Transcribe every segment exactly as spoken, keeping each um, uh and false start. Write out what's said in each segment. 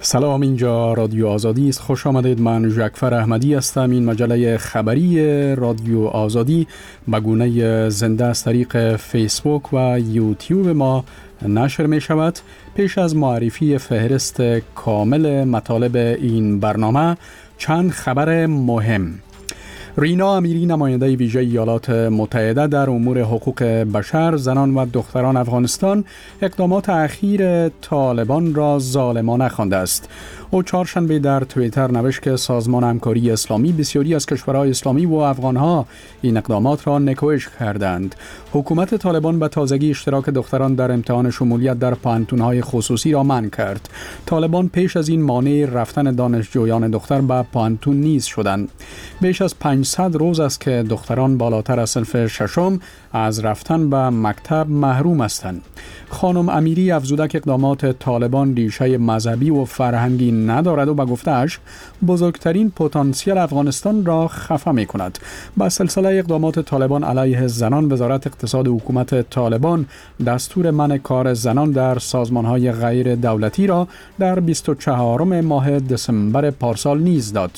سلام، اینجا رادیو آزادی است. خوش آمدید. من جعفر احمدی هستم. این مجله خبری رادیو آزادی به گونه زنده از طریق فیسبوک و یوتیوب ما نشر می شود. پیش از معرفی فهرست کامل مطالب این برنامه چند خبر مهم. رینا امیری، نماینده ویژه ایالات متحده در امور حقوق بشر، زنان و دختران افغانستان، اقدامات اخیر طالبان را ظالمانه خوانده است. او چهارشنبه در توییتر نوشت که سازمان همکاری اسلامی بسیاری از کشورهای اسلامی و افغانها این اقدامات را نکوهش کردند. حکومت طالبان به تازگی اشتراک دختران در امتحان شمولیت در پانتون‌های خصوصی را منع کرد. طالبان پیش از این مانع رفتن دانشجویان دختر به پانتون نیز شدند. بیش از پانصد روز است که دختران بالاتر از صنف ششم از رفتن به مکتب محروم هستند. خانم امیری افزوده که اقدامات طالبان ریشه مذهبی و فرهنگی ندارد و به گفته‌اش بزرگترین پتانسیل افغانستان را خفه می کند. با سلسله اقدامات طالبان علیه زنان، وزارت اقتصاد حکومت طالبان دستور منع کار زنان در سازمان‌های غیر دولتی را در بیست و چهارم ماه دسامبر پارسال نیز داد.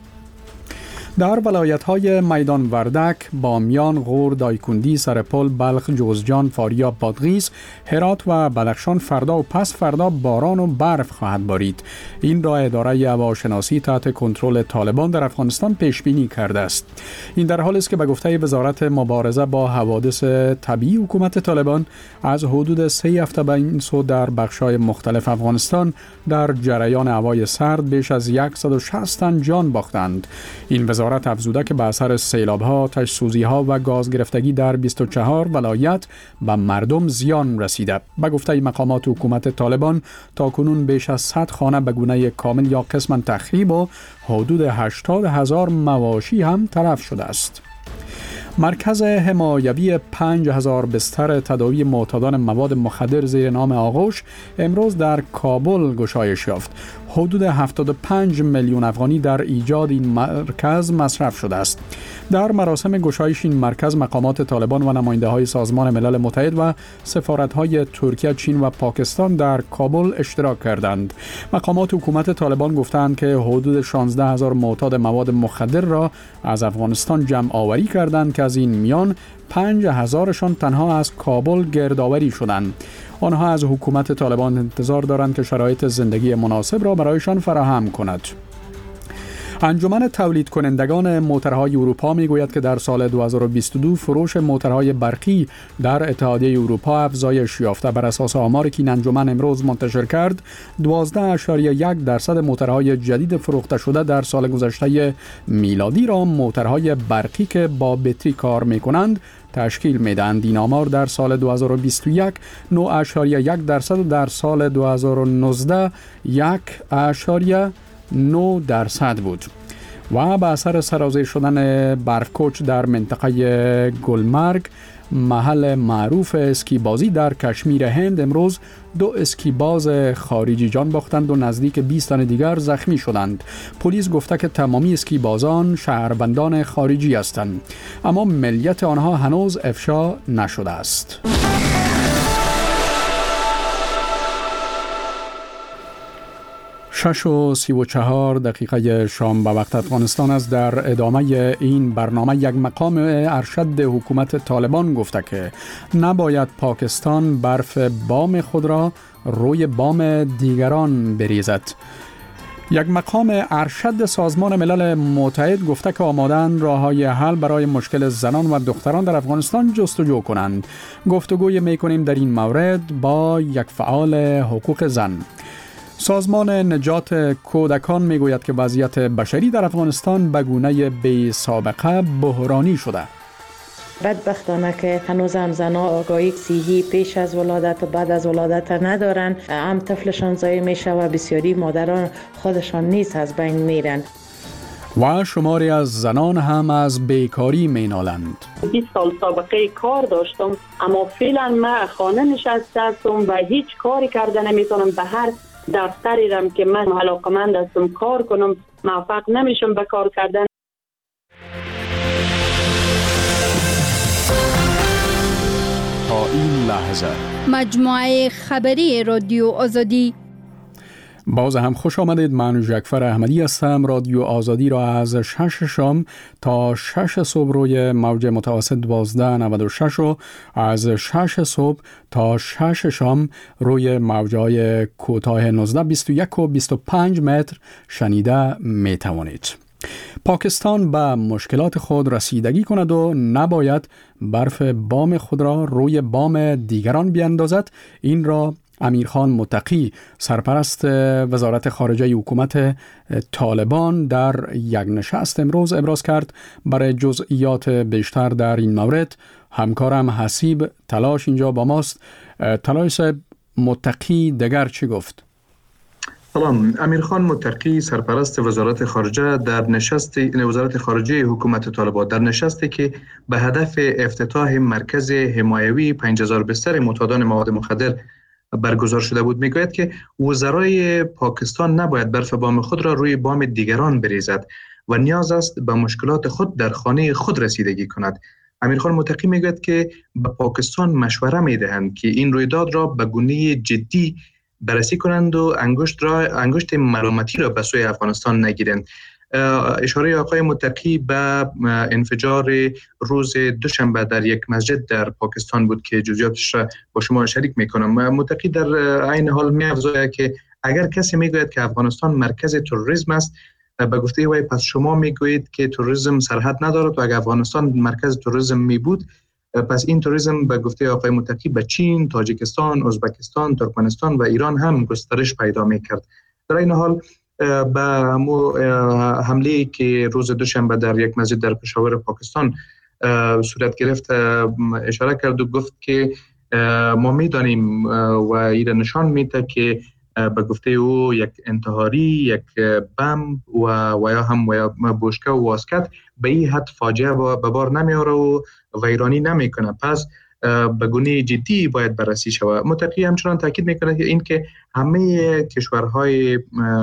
در ولایت‌های میدان وردک، بامیان، غور، دایکندی، سرپل، بلخ، جوزجان، فاریاب، بادغیس، هرات و بدخشان فردا و پس فردا باران و برف خواهد بارید. این را اداره هواشناسی تحت کنترل طالبان در افغانستان پیش بینی کرده است. این در حالی است که به گفته وزارت مبارزه با حوادث طبیعی حکومت طالبان از حدود سه هفته به این سو در بخش‌های مختلف افغانستان در جریان هوای سرد بیش از صد و شصت تن جان باختند. این وزارت افزوده که به اثر سیلاب‌ها، آتش سوزی‌ها و گاز گرفتگی در بیست و چهار ولایت به مردم زیان رسیده. به گفته مقامات حکومت طالبان تاکنون بیش از صد خانه به گونه کامل یا قسماً تخریب و حدود هشتاد هزار مواشی هم تلف شده است. مرکز حمایوی پنج هزار بستر تداوی معتادان مواد مخدر زیر نام آغوش امروز در کابل گشایش یافت. حدود هفتاد و پنج میلیون افغانی در ایجاد این مرکز مصرف شده است. در مراسم گشایش این مرکز مقامات طالبان و نماینده‌های سازمان ملل متحد و سفارت‌های ترکیه، چین و پاکستان در کابل اشتراک کردند. مقامات حکومت طالبان گفتند که حدود شانزده هزار معتاد مواد مخدر را از افغانستان جمع آوری کردند که از این میان پنج هزارشان تنها از کابل گردآوری شدند. آنها از حکومت طالبان انتظار دارند که شرایط زندگی مناسب را برایشان فراهم کند. انجمن تولید کنندگان موترهای اروپا میگوید که در سال دو هزار و بیست و دو فروش موترهای برقی در اتحادیه اروپا افزایش یافته. بر اساس آماری که این انجمن امروز منتشر کرد، دوازده اشاریه یک درصد موترهای جدید فروخته شده در سال گذشته میلادی را موترهای برقی که با بطری کار میکنند تشکیل میدهند. این آمار در سال دو هزار و بیست و یک نه اشاریه یک درصد و در سال دو هزار و نوزده یک اشاریه نه درصد بود. و به اثر سرازیر شدن برفکوچ در منطقه گلمرگ، محل معروف اسکی بازی در کشمیر هند، امروز دو اسکی باز خارجی جان باختند و نزدیک بیست تن دیگر زخمی شدند. پلیس گفته که تمامی اسکی بازان شهروندان خارجی هستند، اما ملیت آنها هنوز افشا نشده است. شش و سی و چهار دقیقه شام به وقت افغانستان است. در ادامه این برنامه یک مقام ارشد حکومت طالبان گفته که نباید پاکستان برف بام خود را روی بام دیگران بریزد. یک مقام ارشد سازمان ملل متحد گفته که آماده‌اند راه‌های حل برای مشکل زنان و دختران در افغانستان جستجو کنند. گفتگوی می‌کنیم در این مورد با یک فعال حقوق زن. سازمان نجات کودکان میگوید که وضعیت بشری در افغانستان به گونه بی سابقه بحرانی شده. بدبختانه که هنوز هم زنها آگاهی صحی پیش از ولادت و بعد از ولادت ندارن، هم طفلشان ضایع میشه و بسیاری مادران خودشان نیز از بین میرن. و شماری از زنان هم از بیکاری مینالند. بیست سال سابقه کار داشتم، اما فعلا من خانه نشسته هستم و هیچ کاری کرده نمیتونم. به هر دفتری رم که من علاقمند هستم کار کنم، موفق نمیشم به کار کردن. تا این لحظه مجموعه خبری رادیو آزادی. باز هم خوش آمدید. من جعفر احمدی هستم. رادیو آزادی را از شش شام تا شش صبح روی موج متوسط دوازده نود و شش و از شش صبح تا شش شام روی موجهای کوتاه نوزده بیست و یک و بیست و پنج متر شنیده می توانید. پاکستان به مشکلات خود رسیدگی کند و نباید برف بام خود را روی بام دیگران بیندازد. این را امیرخان متقی سرپرست وزارت خارجه حکومت طالبان در یک نشست امروز ابراز کرد. برای جزئیات بیشتر در این مورد همکارم حسیب تلاش اینجا با ماست. تلاش صاحب، متقی دگر چی گفت؟ سلام. امیرخان متقی سرپرست وزارت خارجه در نشست وزارت خارجه حکومت طالبان در نشستی که به هدف افتتاح مرکز حمایوی پنج هزار بستر معتادان مواد مخدر برگزار شده بود میگوید که وزرای پاکستان نباید برف بام خود را روی بام دیگران بریزد و نیاز است به مشکلات خود در خانه خود رسیدگی کند. امیرخان متقی میگوید که به پاکستان مشوره میدهند که این رویداد را به گونه جدی بررسی کنند و انگشت را انگشت ملامتی را به سوی افغانستان نگیرند. اشاره آقای متقی به انفجار روز دوشنبه در یک مسجد در پاکستان بود که جزئیاتش را با شما شریک میکنم. متقی در عین حال می‌افزاید که اگر کسی میگوید که افغانستان مرکز تروریسم است، به گفته وی پس شما میگویید که تروریسم سرحد ندارد و اگر افغانستان مرکز تروریسم می بود پس این تروریسم به گفته آقای متقی به چین، تاجیکستان، ازبکستان، ترکمنستان و ایران هم گسترش پیدا میکرد. در این حال به حمله که روز دوشنبه در یک مسجد در پشاور پاکستان صورت گرفت اشاره کرد و گفت که ما میدانیم و این نشان میده که به گفته او یک انتحاری، یک بم و و یا هم و یا بوشکه و واسکت به این حد فاجعه به بار نمیاره و ویرانی نمیکنه. پس به گونه جدی باید بررسی شود. متقی همچنان تاکید میکنه که این که همه کشورهای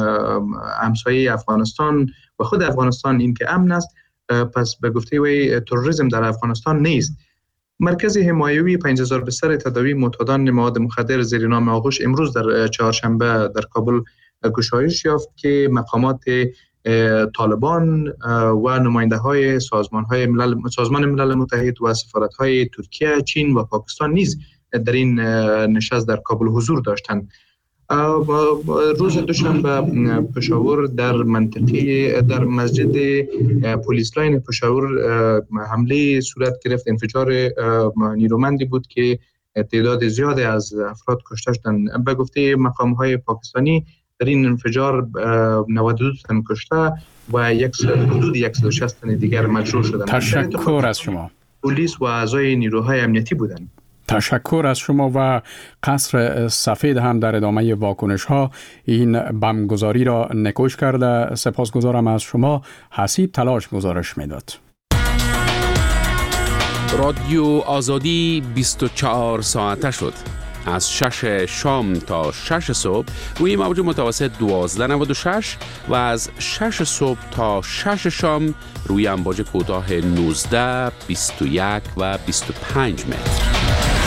همسایه افغانستان و خود افغانستان این که امن است، پس به گفته وی تروریسم در افغانستان نیست. مرکز حمایوی پنج هزار بستر تداوی معتادان مواد مخدر زیر نام آغوش امروز در چهارشنبه در کابل گشایش یافت که مقامات طالبان و نماینده های سازمان های ملل سازمان ملل متحد و سفارت های ترکیه، چین و پاکستان نیز در این نشست در کابل حضور داشتند. روز دوشنبه پشاور در منطقه در مسجد پلیس لاین پشاور حمله صورت گرفت. انفجار نیرومندی بود که تعداد زیادی از افراد کشته شدند. به گفته مقام های پاکستانی در این انفجار نود و دو تن کشته و حدود صد و شصت تن دیگر مجروح شدند. تشکر از شما. پلیس و اعضای نیروهای امنیتی بودند. تشکر از شما. و قصر سفید هم در ادامه واکنش ها این بمگذاری را نکوش کرده. سپاسگزارم از شما. حسیب تلاش گزارش میداد. رادیو آزادی بیست و چهار ساعته شد. از شش شام تا شش صبح روی موج متوسط دوازده نود و شش و از شش صبح تا شش شام روی امواج کوتاه نوزده، بیست و یک و بیست و پنج متر.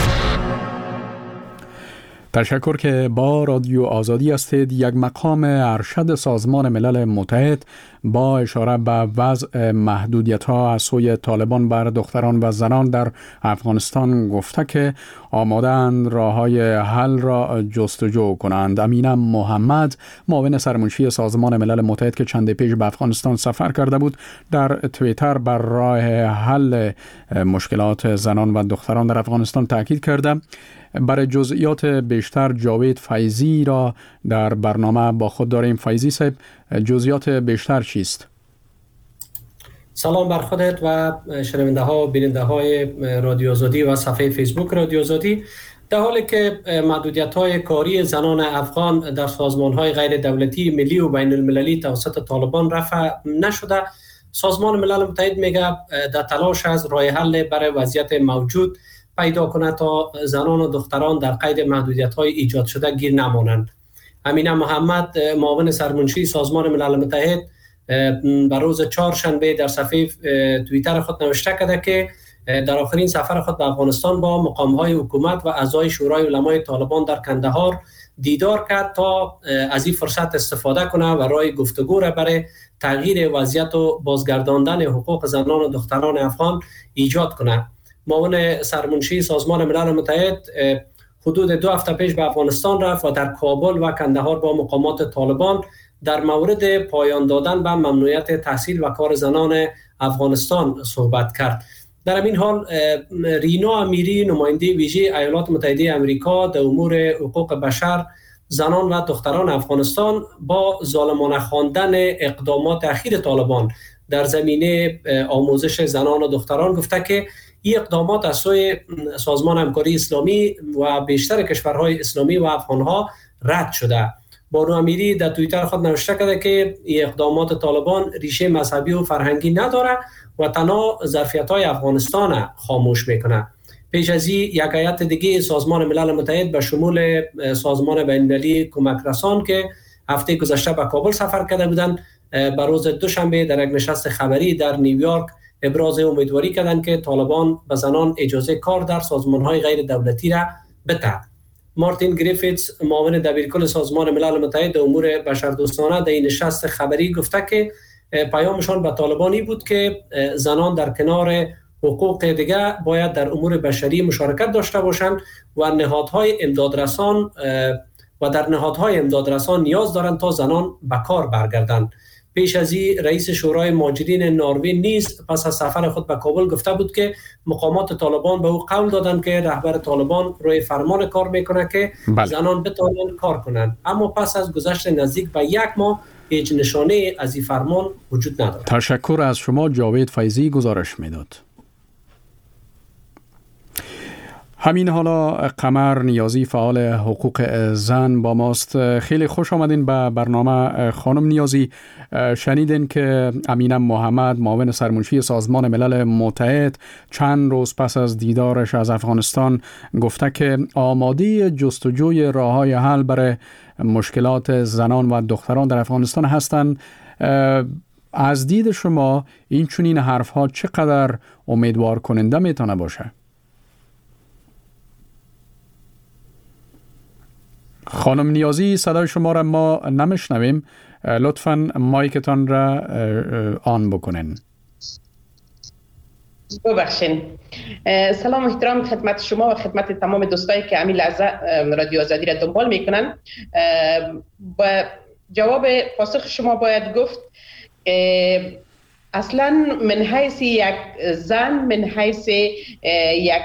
تشکر که با رادیو آزادی هستید. یک مقام ارشد سازمان ملل متحد با اشاره به وضع محدودیت‌ها از سوی طالبان بر دختران و زنان در افغانستان گفته که آماده‌اند راه‌های حل را جستجو کنند. امینه محمد، معاون سرمنشی سازمان ملل متحد که چند پیش به افغانستان سفر کرده بود، در توییتر بر راه حل مشکلات زنان و دختران در افغانستان تاکید کرده. برای جزئیات بیشتر جاوید فیضی را در برنامه با خود داریم. فیضی صاحب، جزئیات بیشتر چیست؟ سلام بر خودت و شنونده ها و بیننده های رادیو آزادی و صفحه فیسبوک رادیو آزادی. در حالی که محدودیت های کاری زنان افغان در سازمان های غیر دولتی ملی و بین المللی توسط طالبان رفع نشده، سازمان ملل متحد میگه در تلاش از راه حل برای وضعیت موجود پیدا کنند تا زنان و دختران در قید محدودیت‌های ایجاد شده گیر نمانند. امینه محمد، معاون سرمنشی سازمان ملل متحد، بر روز چهارشنبه در صفحه توییتر خود نوشته کرده که در آخرین سفر خود به افغانستان با مقام‌های حکومت و اعضای شورای علمای طالبان در کندهار دیدار کرد تا از این فرصت استفاده کنه و راه گفتگو را برای تغییر وضعیت و بازگرداندن حقوق زنان و دختران افغان ایجاد کنه. معاون سرمنشی سازمان ملل متحد حدود دو هفته پیش به افغانستان رفت و در کابل و کندهار با مقامات طالبان در مورد پایان دادن به ممنوعیت تحصیل و کار زنان افغانستان صحبت کرد. در این حال رینا امیری نماینده ویژه ایالات متحده آمریکا در امور حقوق بشر زنان و دختران افغانستان با ظالمانه خواندن اقدامات اخیر طالبان در زمینه آموزش زنان و دختران گفته که این اقدامات از سوی سازمان همکاری اسلامی و بیشتر کشورهای اسلامی و افغانها رد شده. بانو امیری در توییتر خود نوشته کرده که این اقدامات طالبان ریشه مذهبی و فرهنگی نداره و تنها ظرفیت‌های افغانستان خاموش میکنه. پیش از این یک هیئت دیگه سازمان ملل متحد به شمول سازمان بین‌المللی کمک رسان که هفته گذشته به کابل سفر کرده بودند، به روز دوشنبه در یک نشست خبری در نیویورک ابراز امیدواری کردند که طالبان به زنان اجازه کار در سازمان‌های غیر دولتی را بده. مارتین گریفیتس معاون دبیرکل سازمان ملل متحد امور بشردوستانه در این نشست خبری گفته که پیامشان به طالبانی بود که زنان در کنار حقوق دیگر باید در امور بشری مشارکت داشته باشند و نهادهای امدادرسان و در نهادهای امدادرسان نیاز دارند تا زنان به کار برگردند. پیش از این رئیس شورای مهاجرین نروژ نیز پس از سفر خود به کابل گفته بود که مقامات طالبان به او قول دادند که رهبر طالبان روی فرمان کار میکنه که بله. زنان بتوانند کار کنند، اما پس از گذشت نزدیک به یک ماه هیچ نشانه از این فرمان وجود ندارد. تشکر از شما. جاوید فیضی گزارش میداد. همین حالا قمر نیازی فعال حقوق زن با ماست. خیلی خوش آمدین به برنامه خانم نیازی. شنیدین که امینه محمد معاون سرمنشی سازمان ملل متحد چند روز پس از دیدارش از افغانستان گفته که آماده جستجوی راه‌های حل برای مشکلات زنان و دختران در افغانستان هستند. از دید شما این چنین حرف‌ها چقدر امیدوار کننده میتونه باشه؟ خانم نیازی صدای شما را ما نمیشنویم، لطفاً مایکتان را آن بکنین. ببخشین. سلام و احترام خدمت شما و خدمت تمام دوستایی که همین لحظه رادیو آزادی را دنبال میکنن. با جواب پاسخ شما باید گفت اصلا من حیث یک زن، من حیث یک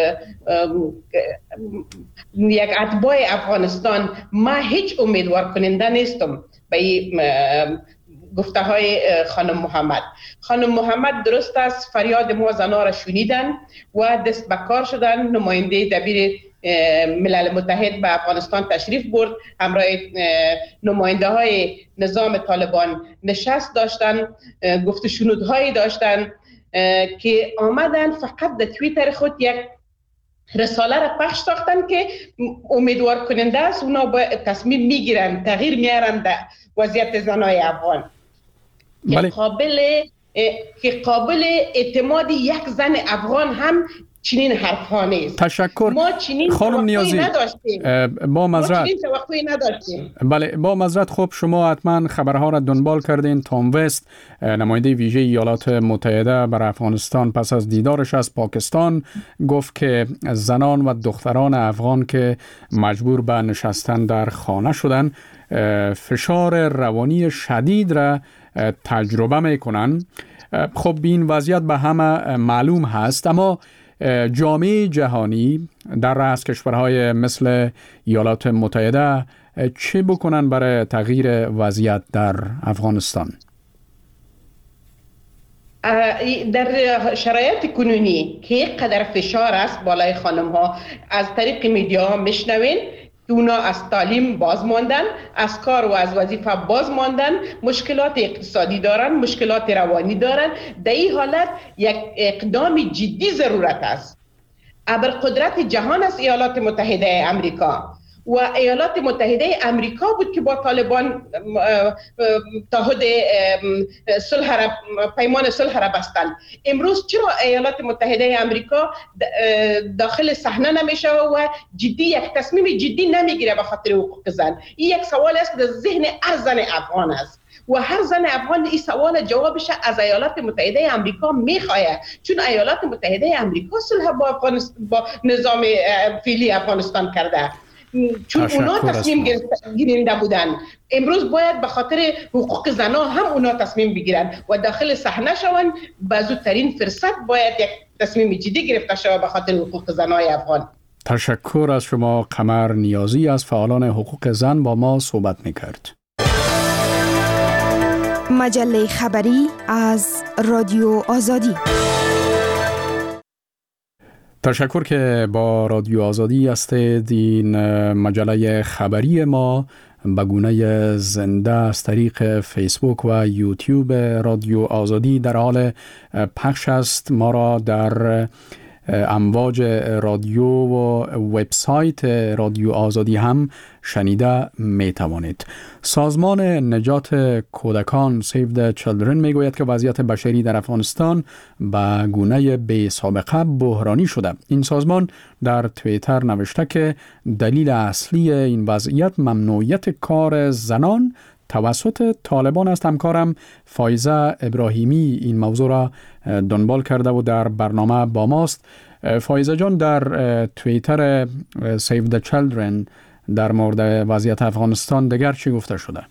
یک اتباع افغانستان ما هیچ امیدوار کننده نیستم به این گفته های خانم محمد. خانم محمد درست است فریاد ما زنها را شنیدن و دست به کار شدن. نماینده دبیر ملل متحد به افغانستان تشریف برد، همراه نماینده های نظام طالبان نشست داشتن، گفت شنودهایی داشتن که آمدن فقط در توییتر خود یک رساله را پخش ساختن که امیدوار کننده است، اونا با تصمیم میگیرن تغییر میارن در وضعیت زنای افغان که قابل که قابل اعتماد یک زن افغان هم چنین حرف‌ها نیست. تشکر. ما چنین خانم نیازی نداشتیم. با معذرت ما چنین توقعی نداشتیم. بله با معذرت. خب شما حتما خبرها را دنبال کردین. تام وست نماینده ویژه ایالات متحده برای افغانستان پس از دیدارش از پاکستان گفت که زنان و دختران افغان که مجبور به نشستن در خانه شدن فشار روانی شدید را تجربه میکنن. خب این وضعیت به همه معلوم هست، اما جامعه جهانی در رأس کشورهای مثل ایالات متحده چه بکنن برای تغییر وضعیت در افغانستان؟ در شرایط کنونی که یک قدر فشار است بالای خانم ها، از طریق میدیا ها میشنوین که اونا از تعلیم باز ماندن، از کار و از وظیفه باز ماندن، مشکلات اقتصادی دارن، مشکلات روانی دارن. در این حالت یک اقدام جدی ضرورت است. ابرقدرت جهان است ایالات متحده امریکا. و ایالات متحده امریکا بود که با طالبان تعهد صلح را پیمان صلح را بستند. امروز چرا ایالات متحده امریکا داخل صحنه نمیشه و جدی یک تصمیم جدی نمیگیره به خاطر حقوق زن؟ این یک سوال است در ذهن هر زن افغان است و هر زن افغان این سوال جوابش از ایالات متحده امریکا میخواه، چون ایالات متحده امریکا صلح با, افغانستان با نظام فعلی افغانستان کرده، چون اونا تصمیم گیرنده بودن. امروز باید به خاطر حقوق زنان هم اونا تصمیم بگیرن و داخل صحنه شون. به زودترین فرصت باید یک تصمیم جدی گرفته شود به خاطر حقوق زنای افغان. تشکر از شما. قمر نیازی از فعالان حقوق زن با ما صحبت میکرد. مجله خبری از رادیو آزادی. تشکر که با رادیو آزادی هستید. این مجله خبری ما به گونه زنده از طریق فیسبوک و یوتیوب رادیو آزادی در حال پخش است. ما را در امواج رادیو و وبسایت رادیو آزادی هم شنیده می توانید. سازمان نجات کودکان Save the Children می گوید که وضعیت بشری در افغانستان به گونه بی سابقه بحرانی شده. این سازمان در توییتر نوشته که دلیل اصلی این وضعیت ممنوعیت کار زنان توسط طالبان است. همکارم فایزه ابراهیمی این موضوع را دنبال کرده و در برنامه با ماست. فایزه جان، در توییتر Save the Children در مورد وضعیت افغانستان دیگر چی گفته شده؟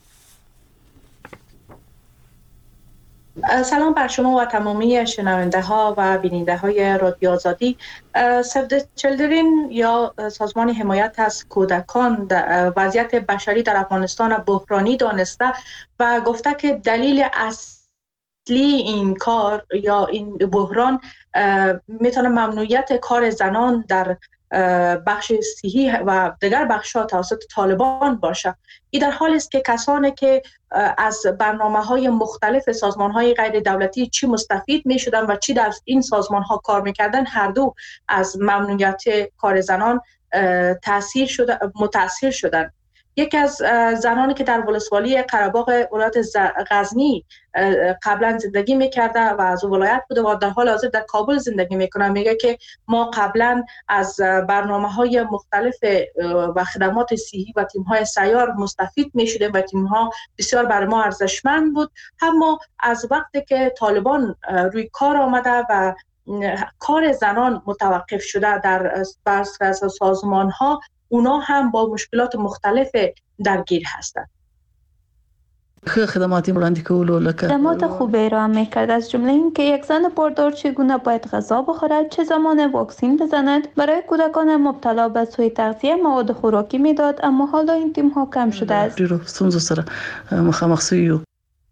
سلام بر شما و تمامی شنونده ها و بیننده های رادیو آزادی. Save the Children یا سازمان حمایت از کودکان وضعیت بشری در افغانستان بحرانی دانسته و گفته که دلیل اصلی این کار یا این بحران میتونه ممنوعیت کار زنان در بخش صحی و دیگر بخش‌ها توسط طالبان باشه. این در حالی است که کسانی که از برنامه‌های مختلف سازمان‌های غیر دولتی چی مستفید می‌شدن و چی در این سازمان‌ها کار می‌کردن، هر دو از ممنوعیت کار زنان تأثیر شده متأثر شدند. یکی از زنانی که در ولسوالی قره‌باغ ولایت غزنی قبلا زندگی میکرده و از ولایت بوده و در حال حاضر در کابل زندگی میکنه، میگه که ما قبلا از برنامه‌های مختلف و خدمات صحی و تیم‌های سیار مستفید میشدیم و تیم‌ها بسیار برای ما ارزشمند بود، اما از وقتی که طالبان روی کار آمده و کار زنان متوقف شده در بر سازمان‌ها، اونا هم با مشکلات مختلف درگیر هستند. خدماتی وړاندې کولو لکه خدمات خوبی را میکرد، از جمله این که یک زن باردار چگونه باید غذا بخورد، چه زمان واکسین بزند. برای کودکان مبتلا به سوء تغذیه مواد خوراکی میداد، اما حالا این تیم ها کم شده است. ډیرو ستونزو سره مخامخ شویو.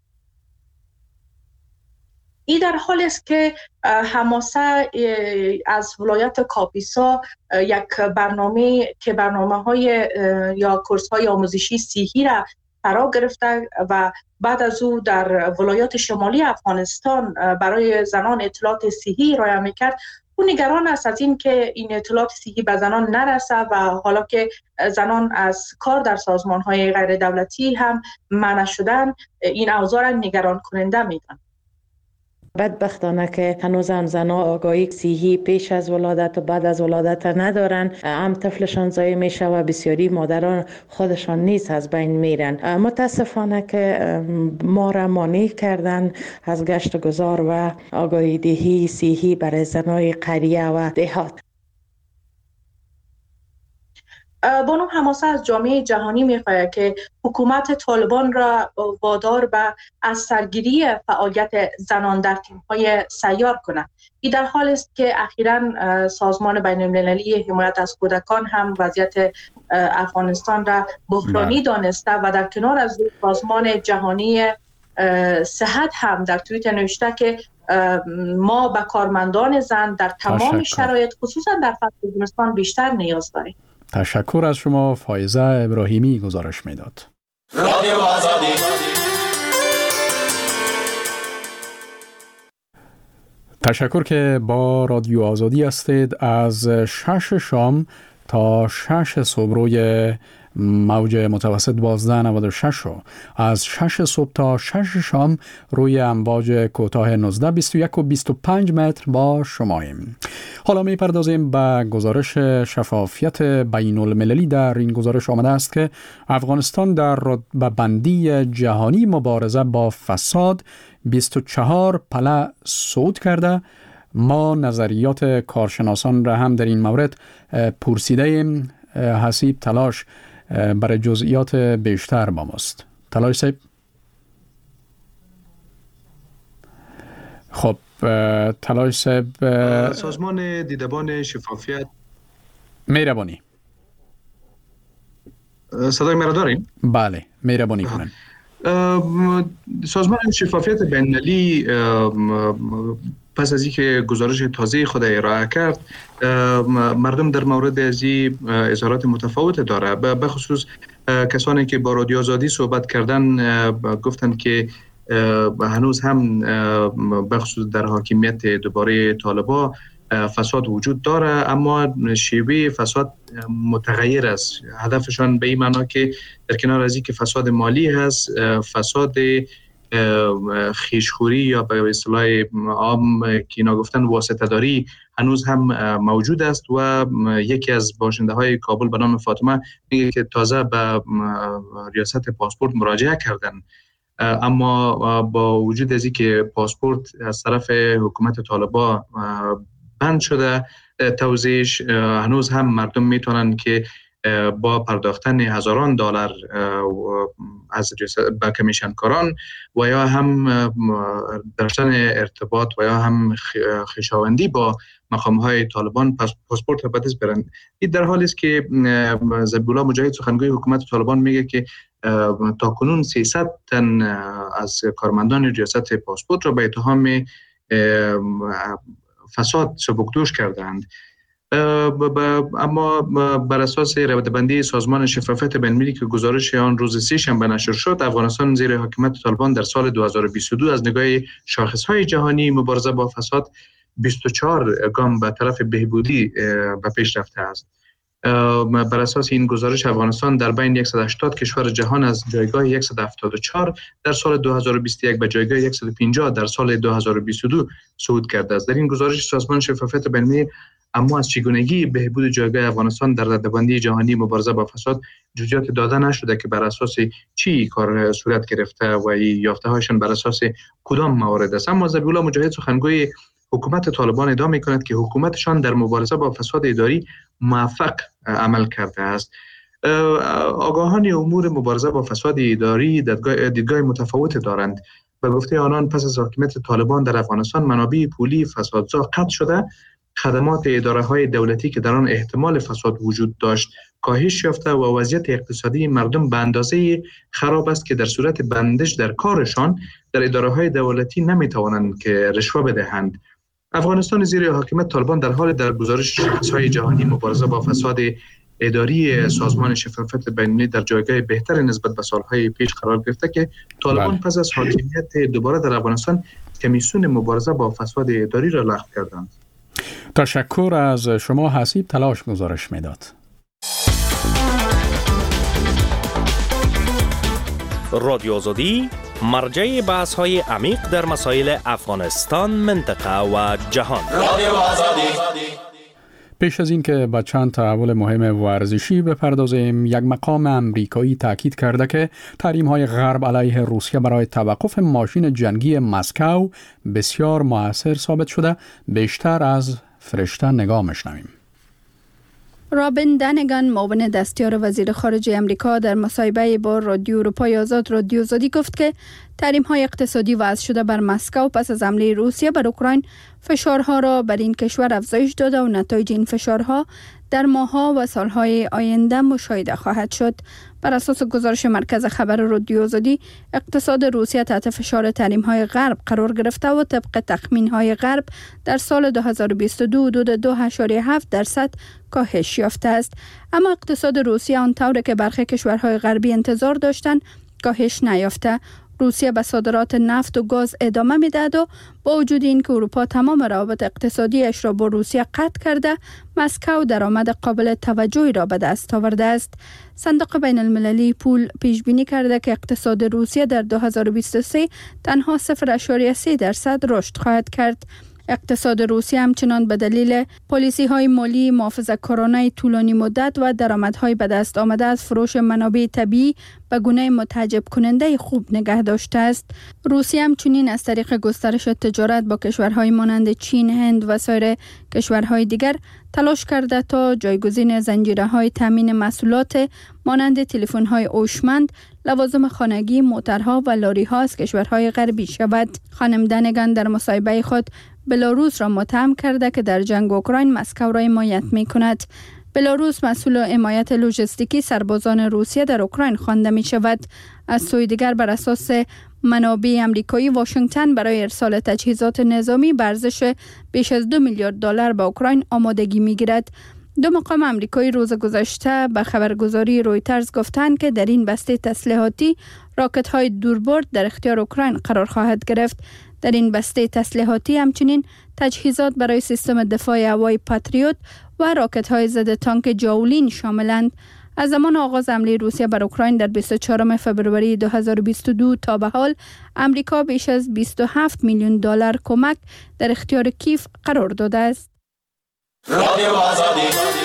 این در حال است که حماسه از ولایت کاپیسا یک برنامه که برنامه‌های یا کورس‌های آموزشی صحی را فرا گرفته و بعد از او در ولایات شمالی افغانستان برای زنان اطلاعات صحی ارائه می‌کرد. او نگران است از این که این اطلاعات صحی به زنان نرسه و حالا که زنان از کار در سازمان‌های غیر دولتی هم منع شدن، این اوضاع را نگران کننده می‌دانم. بدبختانه که هنوز هم زنها آگاهی صحی پیش از ولادت و بعد از ولادت ندارن، هم طفلشان ضایع میشه و بسیاری مادران خودشان نیز از بین میرن. متاسفانه که ما را مانع کردن از گشت و گذار و آگاهی دهی صحی برای زنهای قریه و دهات. بانو حماسه از جامعه جهانی می‌خواهد که حکومت طالبان را وادار به از سرگیری فعالیت زنان در تیم‌های سیار کند. این در حالی است که اخیراً سازمان بین‌المللی حمایت از کودکان هم وضعیت افغانستان را بحرانی دانسته و در کنار از سازمان جهانی صحت هم در توییتر نوشته که ما به کارمندان زن در تمام شرایط خصوصا در فصل زمستان بیشتر نیاز داریم. تشکر از شما. فایزه ابراهیمی گزارش میداد. رادیو آزادی. تشکر که با رادیو آزادی هستید. از شش شام تا شش صبح روی موج متوسط دوازده نود و شش و از شش صبح تا شش شام روی امواج کوتاه نوزده بیست و یک و بیست و پنج متر با شماییم. حالا می پردازیم به گزارش شفافیت بین المللی. در این گزارش آمده است که افغانستان در رتبه بندی جهانی مبارزه با فساد بیست و چهار پله صعود کرده. ما نظریات کارشناسان را هم در این مورد پرسیده ایم. حسیب تلاش برای جزئیات بیشتر با ماست. تلاش صاحب. خب تلاش صاحب، سازمان دیدبان شفافیت. مهربانی. صدای مرا داریم؟ بله، مهربانی کنن. سازمان شفافیت بین‌المللی پس از اینکه گزارش تازه خود ارائه کرد، مردم در مورد از این اظهارات متفاوت داره. به خصوص کسانی که با رادیو آزادی صحبت کردن گفتن که هنوز هم به خصوص در حاکمیت دوباره طالبان فساد وجود داره، اما شیوه فساد متغیر است. هدفشان به این معنا که در کنار از این که فساد مالی هست، فساد خیشخوری یا به اصطلاح عام که اینا گفتن واسطه داری هنوز هم موجود است. و یکی از باشنده های کابل به نام فاطمه میگه که تازه به ریاست پاسپورت مراجعه کردن، اما با وجود از این که پاسپورت از طرف حکومت طالبان بند شده توزیعش، هنوز هم مردم میتونن که با پرداختن هزاران دلار از به کمیشن کاران و یا هم داشتن ارتباط و یا هم خویشاوندی با مقام‌های طالبان پاسپورت به دست برند. این در حالی است که ذبیح الله مجاهد سخنگوی حکومت طالبان میگه که تا کنون سیصد تن از کارمندان ریاست پاسپورت را به اتهام فساد سبکدوش کردند. اما بر اساس رتبه‌بندی سازمان شفافیت بین‌المللی که گزارش آن روز سه شنبه نشر شد، افغانستان زیر حاکمیت طالبان در سال دو هزار و بیست و دو از نگاه شاخص‌های جهانی مبارزه با فساد بیست و چهار گام به طرف بهبودی به پیش رفته است. بر اساس این گزارش افغانستان در بین صد و هشتاد کشور جهان از جایگاه صد و هفتاد و چهار در سال دو هزار و بیست و یک به جایگاه صد و پنجاه در سال دو هزار و بیست و دو صعود کرده است. در این گزارش سازمان شفافیت بین‌المللی اما از چگونگی بهبود جایگاه افغانستان در رتبه‌بندی جهانی مبارزه با فساد جزئیات داده نشده که بر اساس چی کار صورت گرفته و یافته‌هایشان بر اساس کدام موارد است. اما ذبیح الله مجاهد سخنگوی حکومت طالبان ادعا می‌کند که حکومتشان در مبارزه با فساد اداری موفق عمل کرده است. آگاهان امور مبارزه با فساد اداری دیدگاه, دیدگاه متفاوت دارند. به گفته آنان پس از حاکمیت طالبان در افغانستان منابع پولی فسادزا قطع شده، خدمات اداره‌های دولتی که در آن احتمال فساد وجود داشت کاهش یافته و وضعیت اقتصادی مردم به اندازه خراب است که در صورت بندش در کارشان در اداره‌های دولتی نمی‌توانند که رشوه بدهند. افغانستان زیر حاکمیت طالبان در حال در گزارش شاخص‌های جهانی مبارزه با فساد اداری سازمان شفافیت بین‌المللی در جایگاه بهتر نسبت به سالهای پیش قرار گرفته که طالبان بله. پس از حاکمیت دوباره در افغانستان کمیسیون مبارزه با فساد اداری را لغو کردند. تشکر از شما حسیب تلاش گزارش میداد. رادیو آزادی مرجع بحث های عمیق در مسائل افغانستان، منطقه و جهان. رادیو آزادی. پیش از این که به چند تحول مهم ورزشی بپردازیم، یک مقام امریکایی تاکید کرده که تحریم‌های غرب علیه روسیه برای توقف ماشین جنگی مسکو بسیار مؤثر ثابت شده. بیشتر از فرشته نگاه میشنویم. رابین دنگان، معاون دستیار وزیر خارجه امریکا، در مصاحبه با رادیو اروپای آزاد رادیو آزادی گفت که تحریم‌های اقتصادی وضع شده بر مسکو پس از حمله روسیه بر اوکراین فشارها را بر این کشور افزایش داده و نتایج این فشارها در ماه‌ها و سال‌های آینده مشاهده خواهد شد. بر اساس گزارش مرکز خبر رادیو آزادی، اقتصاد روسیه تحت فشار تحریم‌های غرب قرار گرفته و طبق تخمین‌های غرب در سال دو هزار و بیست و دو حدود دو ممیز هفت درصد کاهش یافته است. اما اقتصاد روسیه آنطور که برخی کشورهای غربی انتظار داشتند کاهش نیافته. روسیه به صادرات نفت و گاز ادامه میدهد و با وجود اینکه اروپا تمام روابط اقتصادیش را با روسیه قطع کرده، مسکو درآمد قابل توجهی را به دست آورده است. صندوق بین المللی پول پیش بینی کرده که اقتصاد روسیه در دو هزار و بیست و سه تنها صفر ممیز سه درصد رشد خواهد کرد. اقتصاد روسیه همچنان به دلیل پالیسی های مالی محافظه کارانه طولانی مدت و درآمدهای به دست آمده از فروش منابع طبیعی به گونه متعجب کننده خوب نگه داشته است. روسیه همچنین از طریق گسترش تجارت با کشورهای مانند چین، هند و سایر کشورهای دیگر تلاش کرده تا جایگزین زنجیره‌های تامین محصولات مانند تلفن‌های هوشمند، لوازم خانگی، موترها و لاری‌ها از کشورهای غربی شود. خانم دنگان در مصاحبه خود بلاروس را متهم کرده که در جنگ اوکراین مسکو را حمایت می‌کند. بلاروس مسئول حمایت لوجستیکی سربازان روسیه در اوکراین خوانده می شود. از سوی دیگر بر اساس منابع امریکایی، واشنگتن برای ارسال تجهیزات نظامی به ارزش بیش از دو میلیارد دلار به اوکراین آمادگی می گیرد. دو مقام امریکایی روز گذشته به خبرگزاری رویترز گفتند که در این بسته تسلیحاتی راکت‌های دوربرد در اختیار اوکراین قرار خواهد گرفت. در این بسته تسلیحاتی همچنین تجهیزات برای سیستم دفاع هوایی پاتریوت و راکت‌های ضد تانک جاولین شاملند. از زمان آغاز حمله روسیه بر اوکراین در بیست و چهارم فوریه دو هزار و بیست و دو تا به حال امریکا بیش از بیست و هفت میلیون دلار کمک در اختیار کیف قرار داده است. رادیو آزادی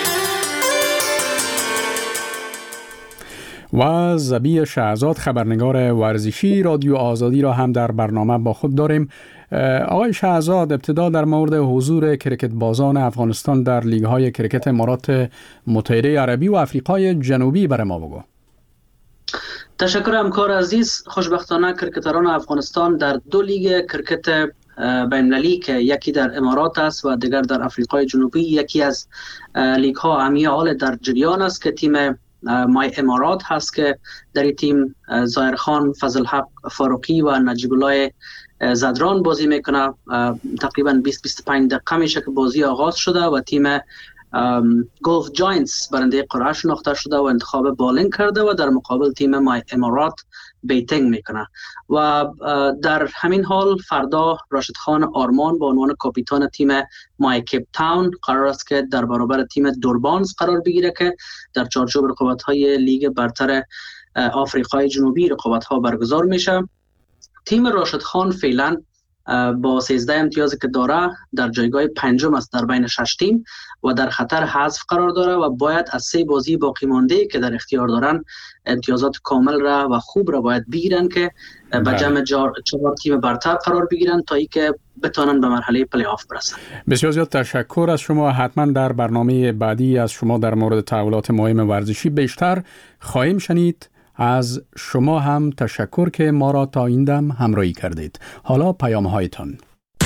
و زبی شهزاد خبرنگار ورزشی رادیو آزادی را هم در برنامه با خود داریم. آقای شهزاد، ابتدا در مورد حضور کرکت بازان افغانستان در لیگ‌های کرکت امارات متحده عربی و آفریقای جنوبی برای ما بگو. تشکر همکار عزیز. خوشبختانه کرکتران افغانستان در دو لیگ کرکت بین‌المللی که یکی در امارات است و دیگر در آفریقای جنوبی، یکی از لیگ ها امی حال در جریان است که تیم مای امارات هست که در این تیم ظاهرخان، فضلحق فاروقی و نجیب الله زدران بازی میکنه. تقریبا بیست بیست و پنج دقیقه میشه که بازی آغاز شده و تیم گلف جاینتس برنده قرعه شناخته شده و انتخاب بالینگ کرده و در مقابل تیم مای امارات بیتینگ میکنه. و در همین حال فردا راشد خان آرمان به عنوان کاپیتان تیم مای کیپ تاون قرار است که در برابر تیم دوربانز قرار بگیره که در چارچوب رقابت‌های لیگ برتر آفریقای جنوبی رقابت‌ها برگزار میشه. تیم راشد خان فعلا با سیزده امتیازی که داره در جایگاه پنجم است در بین شش تیم و در خطر حذف قرار داره و باید از سه بازی باقی مانده که در اختیار دارن امتیازات کامل را و خوب را باید بگیرن که به جمع چهار تیم برتر قرار بگیرن تا ای که بتونن به مرحله پلی آف برسن. بسیار زیاد تشکر از شما. حتما در برنامه بعدی از شما در مورد تحولات مهم ورزشی بیشتر خواهیم شنید. از شما هم تشکر که ما را تا این دم همراهی کردید. حالا پیام هایتان.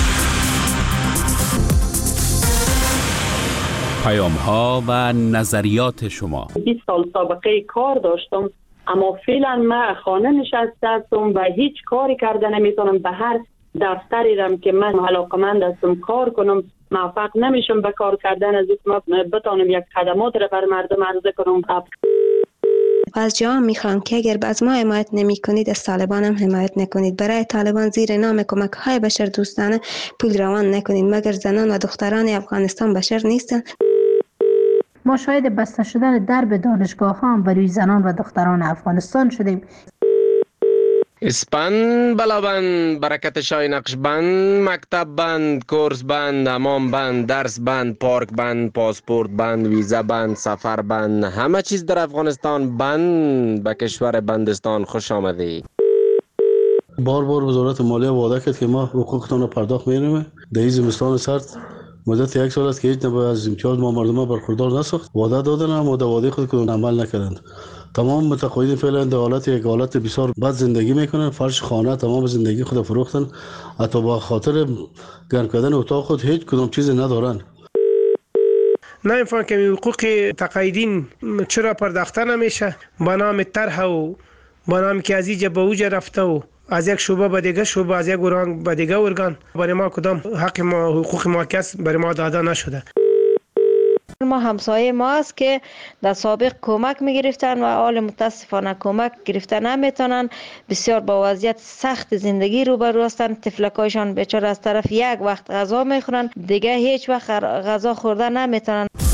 پیام ها و نظریات شما. بیست سال سابقه کار داشتم، اما فعلا من خانه نشسته هستم و هیچ کاری کرده نمیتونم. به هر دفتری رم که من علاقمند هستم کار کنم موفق نمیشم به کار کردن. از این بتونم یک خدمات را بر مردم عرضه کنم. از جا میخوام که اگر از ما حمایت نمی کنید از طالبان هم حمایت نکنید. برای طالبان زیر نام کمک های بشر دوستانه پول روان نکنید، مگر زنان و دختران افغانستان بشر نیستن. ما شاید بسته شدن درب دانشگاه ها هم بروی زنان و دختران افغانستان شدیم. اسپن بلابند، برکت شای نقش بند، مکتب بند، کورس بند، امام بند، درس بند، پارک بند، پاسپورت بند، ویزا بند، سفر بند، همه چیز در افغانستان بند. به کشور بندستان خوش آمدی. بار بار وزارت مالیه وعده کرد که ما حقوقتان رو پرداخت می‌کنیم. در این زمستان سرد مدت یک سال است که هیچ نوع از امتیاز ما مردم برخوردار نساخت. وعده دادن اما در وعده خود کدوم عمل نکردند. تمام متقاعدین فعلا در حالت یک حالت بسیار بد زندگی میکنن. فرش خانه تمام زندگی خود فروختن، حتی با خاطر گرم کردن اتاق خود هیچ کدوم چیز ندارن. نمیفهم که حقوق تقاعدین چرا پرداخته نمیشه. با نام طرح و با نام که از اینجا به اوجا رفته و از یک شعبه به دیگه شعبه، از یک ارگان به دیگه ارگان، برای ما کدام حق ما حقوق ما کس برای ما داده نشده. ما همسایه ما است که در سابق کمک میگرفتن و حال متاسفانه کمک گرفتن نمیتونن. بسیار با وضعیت سخت زندگی روبرو هستند. طفلکایشان بیچاره از طرف یک وقت غذا میخورن، دیگه هیچ وقت غذا خوردن نمیتونن.